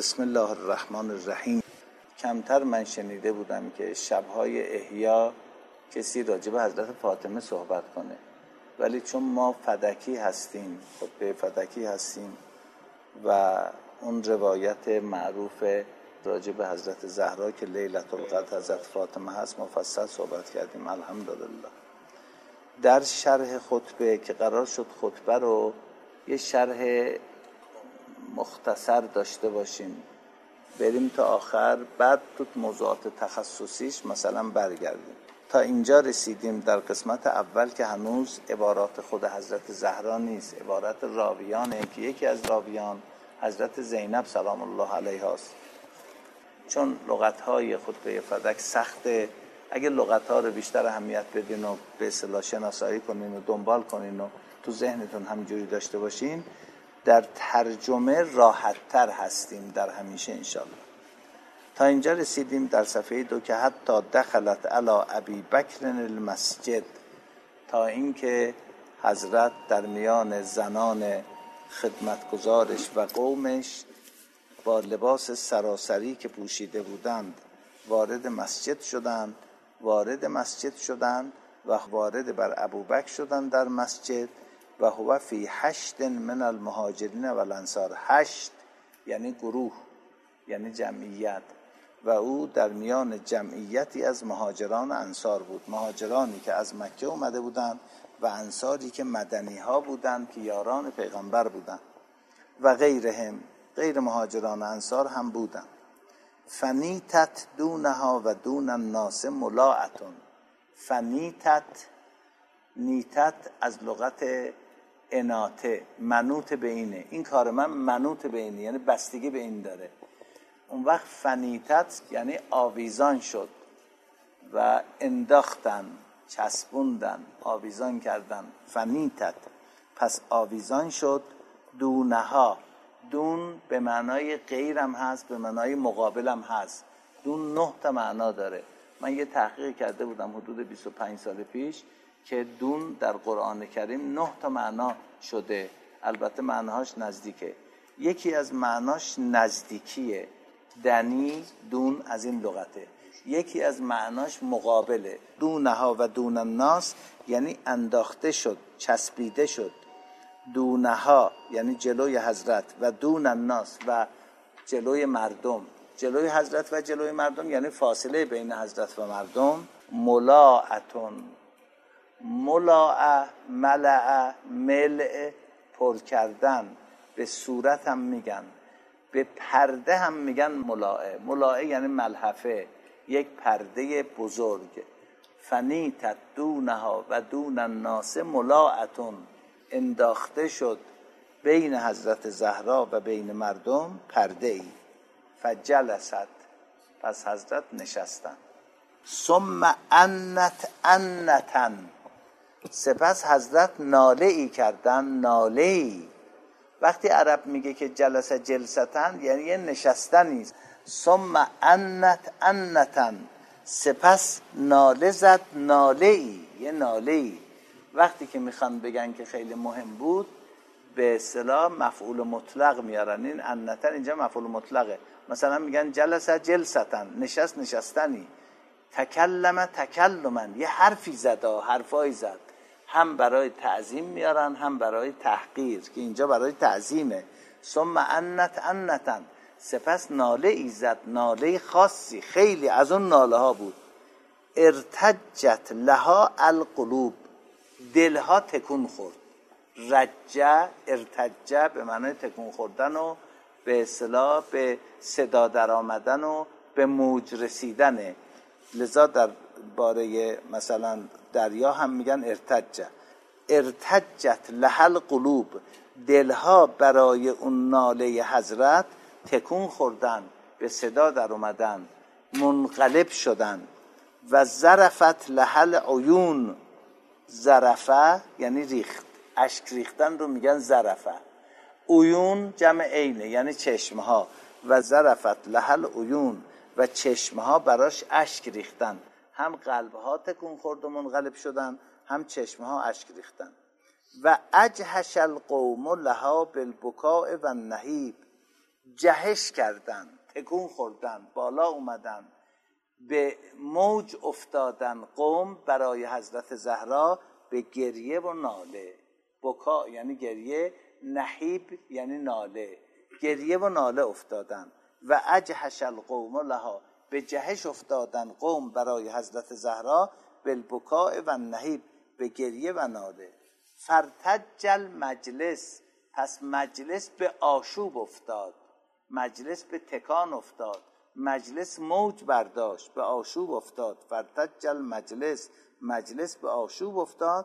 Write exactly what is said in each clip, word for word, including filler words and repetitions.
بسم الله الرحمن الرحیم. کمتر من شنیده بودم که شب‌های احیا کسی راجع به حضرت فاطمه صحبت کنه، ولی چون ما فدکی هستیم، خطبه فدکی هستیم و اون روایت معروف راجع به حضرت زهرا که لیلة القدر حضرت فاطمه هست مفصل صحبت کردیم الحمدلله. در شرح خطبه که قرار شد خطبه رو یه شرح مختصر داشته باشیم، بریم تا آخر، بعد تو موضوعات تخصصیش مثلا برگردیم. تا اینجا رسیدیم در قسمت اول که هنوز عبارات خود حضرت زهرا نیست، عبارت راویانه که یکی از راویان حضرت زینب سلام الله علیها است. چون لغت‌های خطبه فدک سخته، اگه لغت‌ها رو بیشتر اهمیت بدین و به اصطلاح شناسایی کنین و دنبال کنین و تو ذهنتون همینجوری داشته باشین، در ترجمه راحت‌تر هستیم در همیشه انشاءالله. تا اینجا رسیدیم در صفحه دو که حتی دخلت علی ابی بکر المسجد، تا اینکه حضرت در میان زنان خدمتگزارش و قومش با لباس سراسری که پوشیده بودند وارد مسجد شدند وارد مسجد شدند و وارد بر ابوبکر شدند در مسجد و هو فی هشت من المهاجرین و الانصار. هشت یعنی گروه، یعنی جمعیت، و او در میان جمعیتی از مهاجران و انصار بود. مهاجرانی که از مکه اومده بودند و انصاری که مدنی ها بودند که یاران پیغمبر بودند و غیرهم، غیر مهاجران و انصار هم بودند. فنیتت دونها و دون الناس ملاعتون. فنیتت، نیتت از لغت اناته، منوط به اینه، این کار من منوط به اینه، یعنی بستگی به این داره. اون وقت فنیتت یعنی آویزان شد و انداختن، چسبوندن، آویزان کردن. فنیتت پس آویزان شد. دونها، دون به معنای غیرم هست، به معنای مقابلم هست. دون نه تا معنا داره. من یه تحقیق کرده بودم حدود بیست و پنج سال پیش که دون در قرآن کریم نه تا معنا شده، البته معناهاش نزدیکه. یکی از معناش نزدیکیه، دنی، دون از این لغته. یکی از معناش مقابله، دونها و دون الناس یعنی انداخته شد، چسبیده شد. دونها یعنی جلوی حضرت و دون الناس و جلوی مردم. جلوی حضرت و جلوی مردم یعنی فاصله بین حضرت و مردم. ملاعتون، ملاع، ملع، ملع، پر کردن. به صورت هم میگن، به پرده هم میگن ملاعه. ملاعه یعنی ملحفه، یک پرده بزرگ. فنیتت دونها و دون الناس ملاعتون، انداخته شد بین حضرت زهرا و بین مردم پرده ای. فجلست، پس حضرت نشستن. ثم انت انتن، سپس حضرت ناله ای کردن، ناله ای. وقتی عرب میگه که جلسه جلستن یعنی یه نشستنی. ثم انت انتن، سپس ناله زد، ناله ای، یه ناله ای. وقتی که میخوان بگن که خیلی مهم بود، به اصطلاح مفعول مطلق میارن. این انتن اینجا مفعول مطلقه. مثلا میگن جلسه جلستن، نشست نشستنی. تکلم تکلمن، یه حرفی زد، حرفایی زد. هم برای تعظیم میارن هم برای تحقیر، که اینجا برای تعظیمه. ثم انت انتن، سپس ناله ای زد، ناله خاصی، خیلی از اون ناله ها بود. ارتجت لها القلوب، دلها تکون خورد. رجه، ارتجه به معنای تکون خوردن و به اصطلاح به صدا در آمدن و به موج رسیدنه. لذا در باره مثلا دریا هم میگن ارتجه. ارتجت لها القلوب، دلها برای اون ناله حضرت تکون خوردن، به صدا در اومدن، منقلب شدن. و ظرفت لها العیون، ظرفه یعنی ریخت، اشک ریختن رو میگن ظرفه. عیون جمع عینه یعنی چشمها. و ظرفت لها العیون، و چشمها براش اشک ریختن. هم قلبها تکون خورد و منقلب شدن، هم چشمها اشک ریختن. و اجهش القوم لها بالبکاء و النهیب، جهش کردن، تکون خوردن، بالا اومدن، به موج افتادن قوم برای حضرت زهرا به گریه و ناله. بکا یعنی گریه، نحیب یعنی ناله، گریه و ناله افتادن. و اجهش القوم لها، به جهش افتادن قوم برای حضرت زهرا، بالبکاء و نحیب، به گریه و ناله. فرتج المجلس، پس مجلس به آشوب افتاد، مجلس به تکان افتاد، مجلس موج برداشت، به آشوب افتاد. فرتج المجلس، مجلس به آشوب افتاد.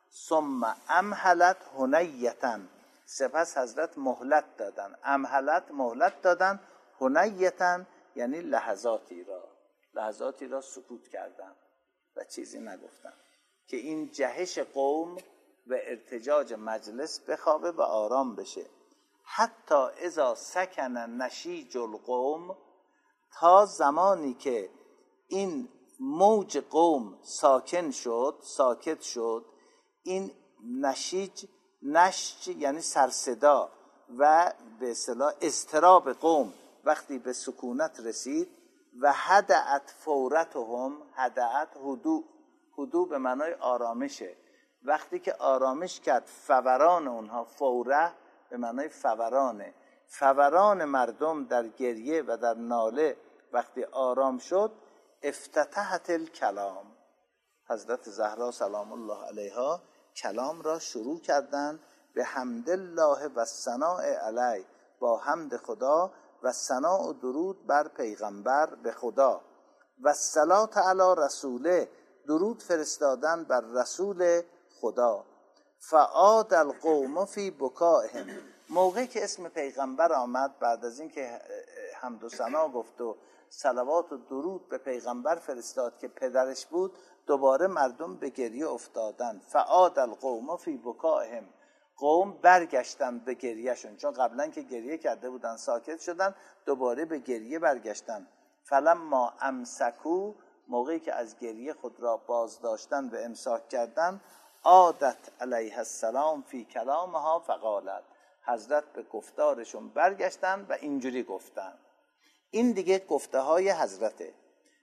ثم امهلت هنیتا، سپس حضرت مهلت دادن. امهلت مهلت دادن، هنیتا یعنی لحظاتی را، لحظاتی را سکوت کردن و چیزی نگفتن که این جهش قوم و ارتجاج مجلس بخوابه و آرام بشه. حتی اذا سکن نشیج القوم، تا زمانی که این موج قوم ساکن شد، ساکت شد. این نشیج، نشج یعنی سرصدا و به اصطلاح اضطراب قوم وقتی به سکونت رسید. و هدأت فورتهم، هدأت هدوء، هدوء به معنای آرامشه. وقتی که آرامش کرد فوران اونها، فوره به معنای فورانه، فوران مردم در گریه و در ناله وقتی آرام شد. افتتحت الکلام، حضرت زهرا سلام الله علیها کلام را شروع کردند به حمد الله و ثناء علی، با حمد خدا و ثناء و درود بر پیغمبر به خدا. و صلات علی رسوله، درود فرستادن بر رسول خدا. فعاد القوم فی بکائهم، موقعی که اسم پیغمبر آمد، بعد از این که حمد و ثنا گفت و صلوات و درود به پیغمبر فرستاد که پدرش بود، دوباره مردم به گریه افتادن. فعاد القوم فی بکائهم، قوم برگشتن به گریهشون، چون قبلا که گریه کرده بودن ساکت شدن، دوباره به گریه برگشتن. فلما امسکو، موقعی که از گریه خود را باز داشتن و امساک کردن. عادت علیه السلام فی کلامها فقالت، حضرت به گفتارشون برگشتن و اینجوری گفتن. این دیگه گفته های حضرته.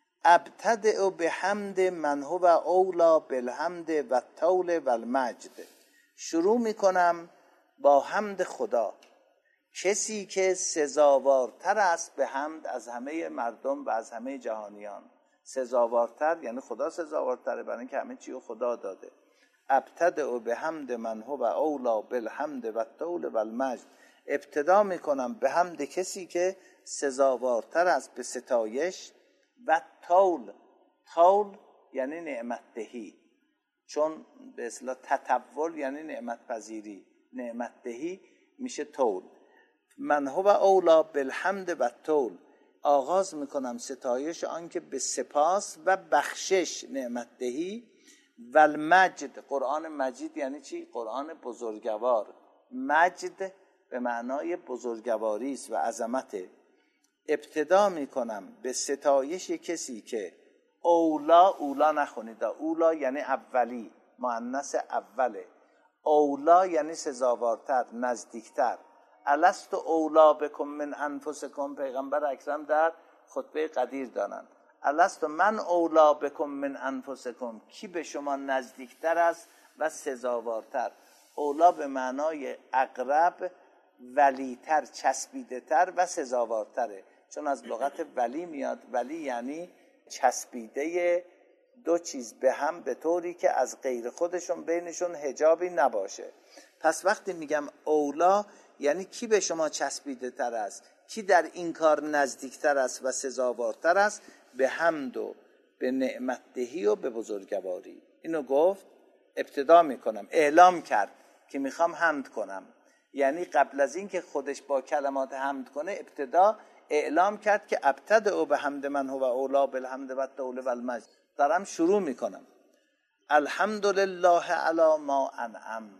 ابتدئ بحمد من هو اولا بالحمد و الطول و المجد، شروع میکنم با حمد خدا، کسی که سزاوارتر است به حمد از همه مردم و از همه جهانیان. سزاوارتر یعنی خدا سزاوارتره، برای اینکه همه چی رو خدا داده. ابتدئ بحمد من هو اولا بالحمد و الطول و المجد، ابتدا میکنم به حمد کسی که سزاوارتر است به ستایش و طول. طول یعنی نعمت دهی، چون به اصطلاح تطول یعنی نعمت پذیری، نعمت دهی میشه طول. من هو اولا بالحمد و الطول، آغاز میکنم ستایش آن که به سپاس و بخشش نعمت دهی. و المجد، قرآن مجید یعنی چی؟ قرآن بزرگوار. مجد به معنای بزرگواری است و عظمته. ابتدا میکنم به ستایش کسی که اولا، اولا نخونید، اولا یعنی اولی، مؤنث اوله. اولا یعنی سزاوارتر، نزدیکتر. الست اولا بکم من انفسکم، پیغمبر اکرم در خطبه قدیر دانند. الست من اولا بکم من انفسکم، کی به شما نزدیکتر است و سزاوارتر. اولا به معنای اقرب، ولیتر، چسبیده تر و سزاوارتره، چون از لغت ولی میاد. ولی یعنی چسبیده دو چیز به هم به طوری که از غیر خودشون بینشون حجابی نباشه. پس وقتی میگم اولا یعنی کی به شما چسبیده تر است، کی در این کار نزدیکتر است و سزاوارتر است به حمد و به نعمت دهی و به بزرگواری. اینو گفت. ابتدا میکنم، اعلام کرد که میخوام حمد کنم، یعنی قبل از این که خودش با کلمات حمد کنه، ابتدا اعلام کرد که ابتدأ به حمد من هو اولا بالحمد و الطول و المجد، دارم شروع میکنم. الحمدلله علی ما انعم،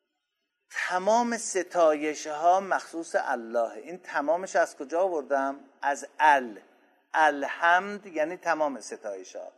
تمام ستایش ها مخصوص الله. این تمامش از کجا آوردم؟ از ال. الحمد یعنی تمام ستایش ها.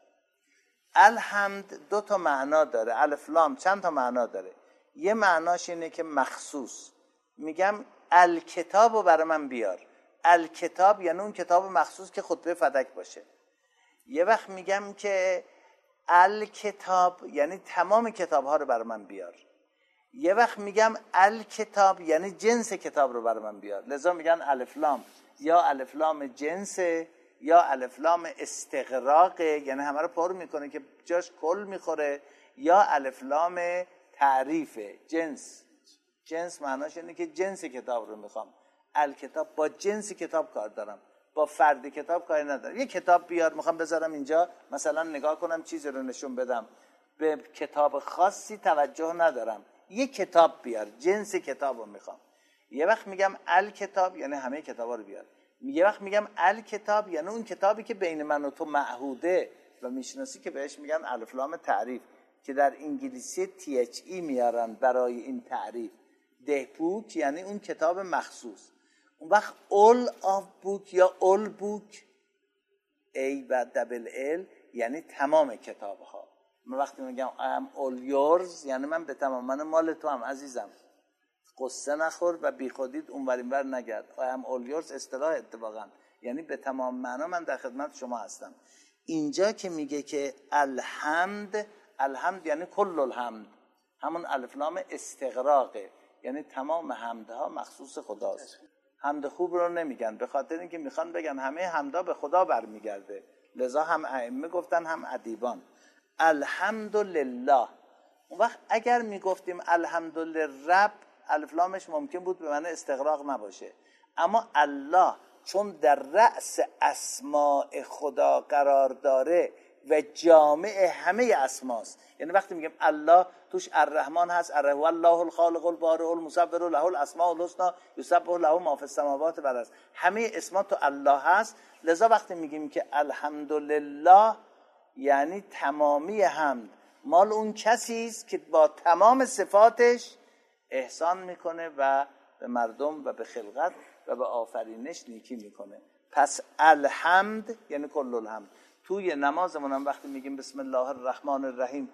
الحمد دو تا معنا داره، الف لام چند تا معنا داره. یه معناش اینه که مخصوص، میگم الکتابو برای من بیار. الکتاب یعنی اون کتاب مخصوص که خطبه فدک باشه. یه وقت میگم که الکتاب یعنی تمام کتاب ها رو برای من بیار. یه وقت میگم الکتاب یعنی جنس کتاب رو برای من بیار. لذا میگن الف لام، یا الف لام جنس یا الف لام استغراق، یعنی همه رو پر میکنه که جاش کل میخوره، یا الف لام تعریف جنس. جنس معناش اینه که جنس کتاب رو میخوام. الکتاب با جنس کتاب کار دارم، با فرد کتاب کاری ندارم. یه کتاب بیار میخوام بذارم اینجا مثلا نگاه کنم چیزی رو نشون بدم، به کتاب خاصی توجه ندارم. یه کتاب بیار، جنس کتاب رو میخوام. یه وقت میگم الکتاب یعنی همه کتابا رو بیار. یه وقت میگم الکتاب یعنی اون کتابی که بین من و تو معهوده و میشناسی که بهش میگن الف لام تعریف، که در انگلیسی تی اچ ای میارن برای این تعریف. ده بوک یعنی اون کتاب مخصوص. اون وقت all of book یا all book A و دبل ال یعنی تمام کتاب ها. من وقتی میگم I am all yours یعنی من به تمام، من مال تو هم عزیزم، قصه نخور و بی خودید اونور اینور نگرد. I am all yours اصطلاح اتفاقا یعنی به تمام معنا من در خدمت شما هستم. اینجا که میگه که الحمد، الحمد یعنی کل الحمد، همون الف لام استغراقه، یعنی تمام حمدها مخصوص خداست. حمد خوب رو نمیگن به خاطر اینکه میخوان بگن همه حمدها به خدا برمیگرده، لذا هم ائمه گفتن هم ادیبان الحمدلله. اون وقت اگر میگفتیم الحمدلله الف لامش ممکن بود به معنی استغراق نباشه، اما الله چون در رأس اسماء خدا قرار داره و جامع همه اسماست، یعنی وقتی میگیم الله توش الرحمن هست، الرحمن الله الخالق البارئ المصور له الاسماء الحسنى یسبح له ما فی السماوات و الارض، همه اسما تو الله هست. لذا وقتی میگیم که الحمدلله یعنی تمامی حمد مال اون کسی است که با تمام صفاتش احسان میکنه و به مردم و به خلقت و به آفرینش نیکی میکنه. پس الحمد یعنی کل الحمد. توی نمازمون هم وقتی میگیم بسم الله الرحمن الرحیم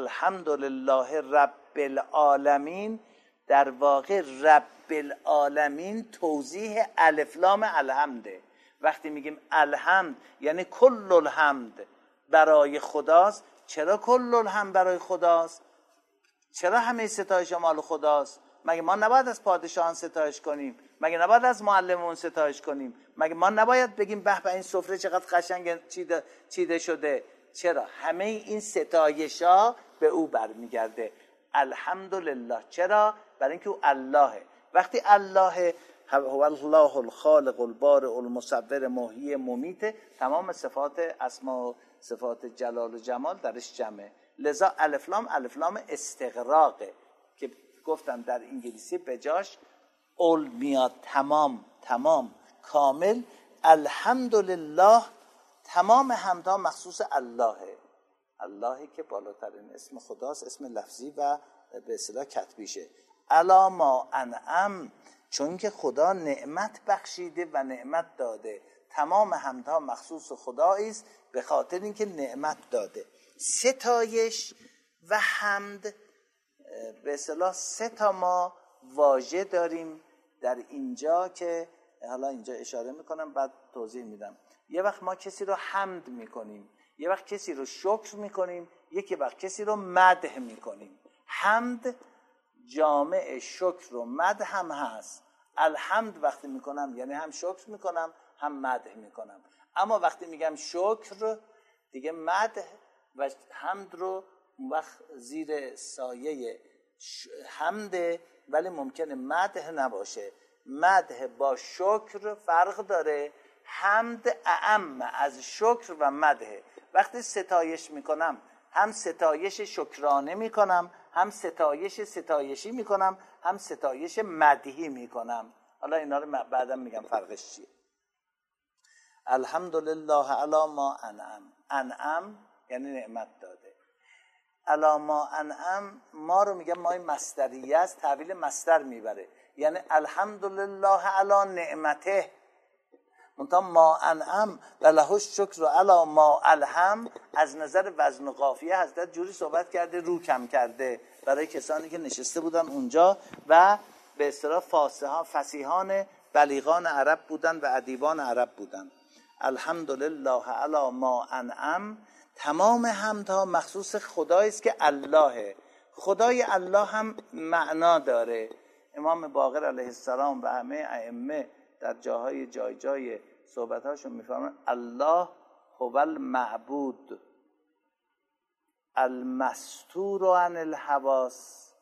الحمدلله رب العالمین، در واقع رب العالمین توضیح الف لام الحمده. وقتی میگیم الحمد یعنی کل الحمد برای خداست. چرا کل الحمد برای خداست؟ چرا همه ستایش مال خداست؟ مگه ما نباید از پادشاهان ستایش کنیم؟ مگه نباید از معلمون ستایش کنیم؟ مگه ما نباید بگیم به به این سفره چقدر قشنگ چیده, چیده شده؟ چرا؟ همه این ستایشا به او برمیگرده. الحمدلله. چرا؟ برای اینکه او اللهه. وقتی الله هو الله الخالق البارئ المصور محیی ممیت، تمام صفات اسما و صفات جلال و جمال درش جمعه. لذا الف لام الف لام استغراقه که گفتم در انگلیسی بجاش اول میاد، تمام تمام کامل. الحمدلله تمام حمدها مخصوص اللهه، اللهی که بالاترین اسم خداست، اسم لفظی و به اصطلاح کتبیشه. الا ما انعم، چون که خدا نعمت بخشیده و نعمت داده. تمام حمدها مخصوص خدایی است به خاطر اینکه نعمت داده. ستایش و حمد به اصطلاح سه تا ما واژه داریم در اینجا که حالا اینجا اشاره میکنم بعد توضیح میدم. یه وقت ما کسی رو حمد میکنیم، یه وقت کسی رو شکر میکنیم، یکی وقت کسی رو مدح میکنیم. حمد جامع شکر و مدح هم هست. الحمد وقتی میکنم یعنی هم شکر میکنم هم مدح میکنم. اما وقتی میگم شکر دیگه مدح و حمد رو اون وقت زیر سایه حمده، ولی ممکنه مدح نباشه. مدح با شکر فرق داره. حمد اعم از شکر و مدح. وقتی ستایش میکنم هم ستایش شکرانه میکنم، هم ستایش ستایشی میکنم، هم ستایش مدحی میکنم. حالا اینا رو بعدا میگم فرقش چیه. الحمدلله علی ما انعم. انعم یعنی نعمت داده. علی ما انعم ما رو میگم مای مصدریه است، تحویل مصدر میبره، یعنی الحمدلله علی نعمته. منتها ما انعم و له الشکر علی ما الهم، از نظر وزن و قافیه حضرت جوری صحبت کرده رو کم کرده برای کسانی که نشسته بودن اونجا و به اصطلاح فصیحان فصیحان بلیغان عرب بودن و ادیبان عرب بودن. الحمدلله علی ما انعم، تمام حمدها مخصوص خدایی است که اللهه. خدای الله هم معنا داره. امام باقر علیه السلام و همه ائمه در جاهای جای جای صحبتاشون میفرمایند الله هو المعبود المستور عن الحواس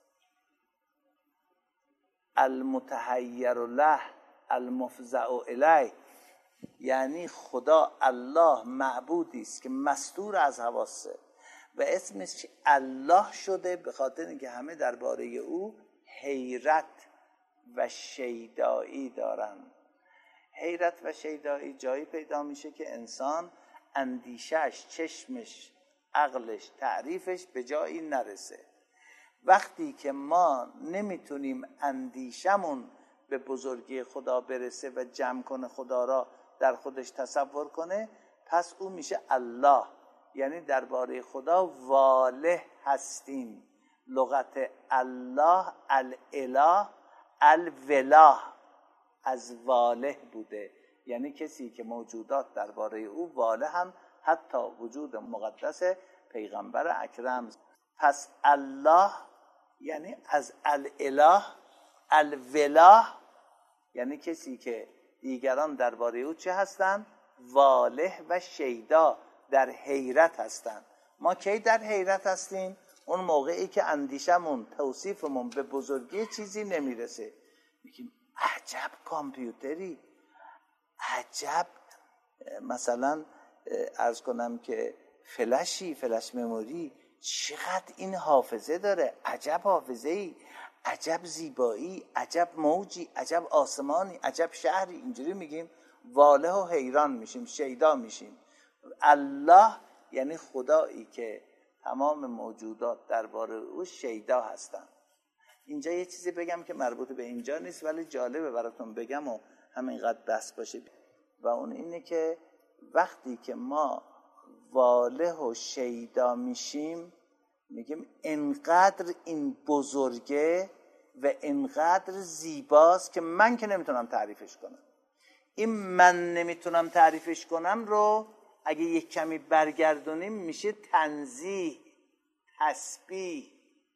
المتحیر له المفزع الیه. یعنی خدا الله معبودی است که مستور از حواسه و اسمش الله شده به خاطر اینکه همه درباره او حیرت و شیدایی دارن. حیرت و شیدایی جایی پیدا میشه که انسان اندیشش، چشمش، عقلش، تعریفش به جایی نرسه. وقتی که ما نمیتونیم اندیشمون به بزرگی خدا برسه و جمع کنه خدا را در خودش تصور کنه، پس او میشه الله. یعنی درباره خدا واله هستیم. لغت الله الاله الوله از واله بوده، یعنی کسی که موجودات درباره او واله هم، حتی وجود مقدس پیغمبر اکرم. پس الله یعنی از الاله الوله، یعنی کسی که دیگران درباره او چه هستند؟ واله و شیدا، در حیرت هستند. ما کی در حیرت هستیم؟ اون موقعی که اندیشمون، توصیفمون به بزرگی چیزی نمیرسه. میگیم عجب کامپیوتری، عجب مثلا عرض کنم که فلشی، فلش مموری، چقدر این حافظه داره، عجب حافظه‌ای، عجب زیبایی، عجب موجی، عجب آسمانی، عجب شهری. اینجوری میگیم، واله و حیران میشیم، شیدا میشیم. الله یعنی خدایی که تمام موجودات درباره او شیدا هستند. اینجا یه چیزی بگم که مربوط به اینجا نیست ولی جالبه براتون بگم و همینقدر بس باشه، و اون اینه که وقتی که ما واله و شیدا میشیم میگیم انقدر این بزرگه و انقدر زیباست که من که نمیتونم تعریفش کنم. این من نمیتونم تعریفش کنم رو اگه یک کمی برگردونیم میشه تنزیه، تسبیح.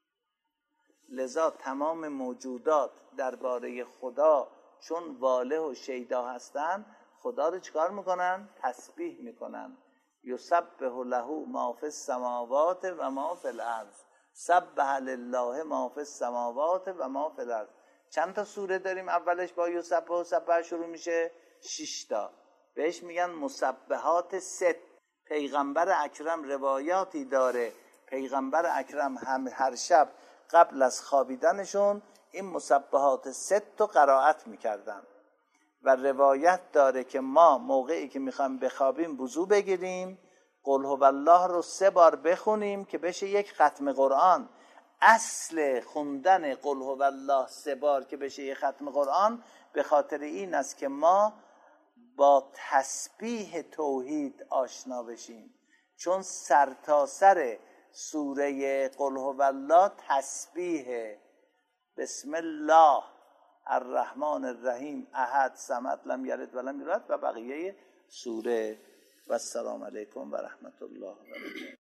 لذا تمام موجودات درباره خدا چون واله و شیدا هستن، خدا رو چیکار میکنن؟ تسبیح میکنن. یسبح له ما فی السماوات و ما فی الارض، سبح لله ما فی السماوات و ما فی الارض. چند تا سوره داریم اولش با یسبح و سبح شروع میشه؟ شش تا. بهش میگن مسبحات ست. پیغمبر اکرم روایاتی داره، پیغمبر اکرم هم هر شب قبل از خوابیدنشون این مسبحات ست رو قرائت میکردن و روایت داره که ما موقعی که میخوایم بخوابیم وضو بگیریم، قل هو الله رو سه بار بخونیم که بشه یک ختم قرآن. اصل خوندن قل هو الله سه بار که بشه یک ختم قرآن به خاطر این است که ما با تسبیح توحید آشنا بشیم، چون سرتاسر سوره قل هو الله تسبیح. بسم الله الرحمن الرحیم احد صمد لم یلد ولم یولد و بقیه سوره. و السلام علیکم و رحمت الله و برکاته.